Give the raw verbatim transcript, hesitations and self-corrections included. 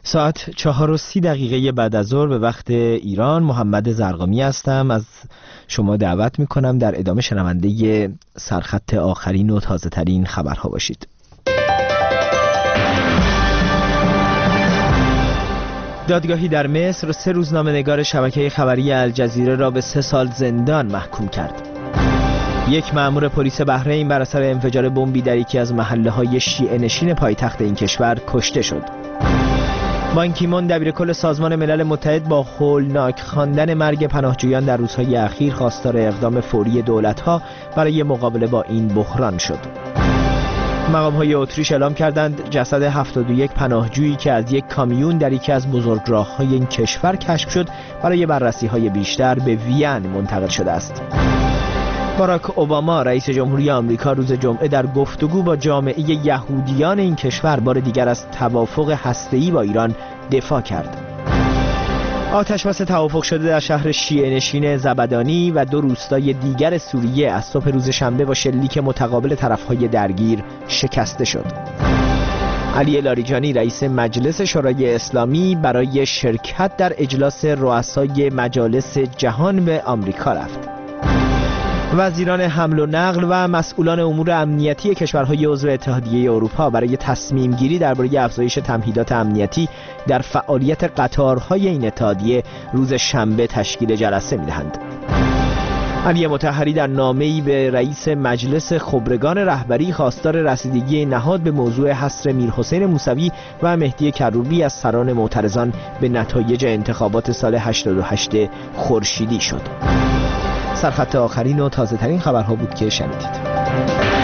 ساعت چهار و سی دقیقه بعد از ظهر به وقت ایران، محمد زرقامی هستم. از شما دعوت میکنم در ادامه شنونده سرخط آخرین و تازه ترین خبرها باشید. دادگاهی در مصر سه روزنامه‌نگار شبکه خبری الجزیره را به سه سال زندان محکوم کرد. یک مأمور پلیس بحرین بر اثر انفجار بمبی در یکی از محله‌های شیعه نشین پایتخت این کشور کشته شد. بان کی مون دبیرکل سازمان ملل متحد با هولناک خواندن مرگ پناهجویان در روزهای اخیر خواستار اقدام فوری دولت‌ها برای مقابله با این بحران شد. مقام‌های اتریش اعلام کردند جسد هفتاد و یک پناهجویی که از یک کامیون در یکی از بزرگراه‌های این کشور کشف شد برای بررسی‌های بیشتر به وین منتقل شده است. باراک اوباما رئیس جمهوری آمریکا روز جمعه در گفتگو با جامعه یهودیان این کشور بار دیگر از توافق هسته‌ای با ایران دفاع کرد. آتش‌بس توافق شده در شهر شیعه نشین زبدانی و دو روستای دیگر سوریه از صبح روز شنبه با شلیک متقابل طرف‌های درگیر شکسته شد. علی لاریجانی رئیس مجلس شورای اسلامی برای شرکت در اجلاس رؤسای مجالس جهان به آمریکا رفت. وزیران حمل و نقل و مسئولان امور امنیتی کشورهای عضو اتحادیه اروپا برای تصمیم گیری درباره افزایش تمهیدات امنیتی در فعالیت قطارهای این اتحادیه روز شنبه تشکیل جلسه می‌دهند. علی مطهری در نامه‌ای به رئیس مجلس خبرگان رهبری خواستار رسیدگی نهاد به موضوع حصر میرحسین موسوی و مهدی کروبی از سران معترضان به نتایج انتخابات سال هشتاد و هشت خورشیدی شد. سرخط آخرین و تازه ترین خبرها بود که شنیدید.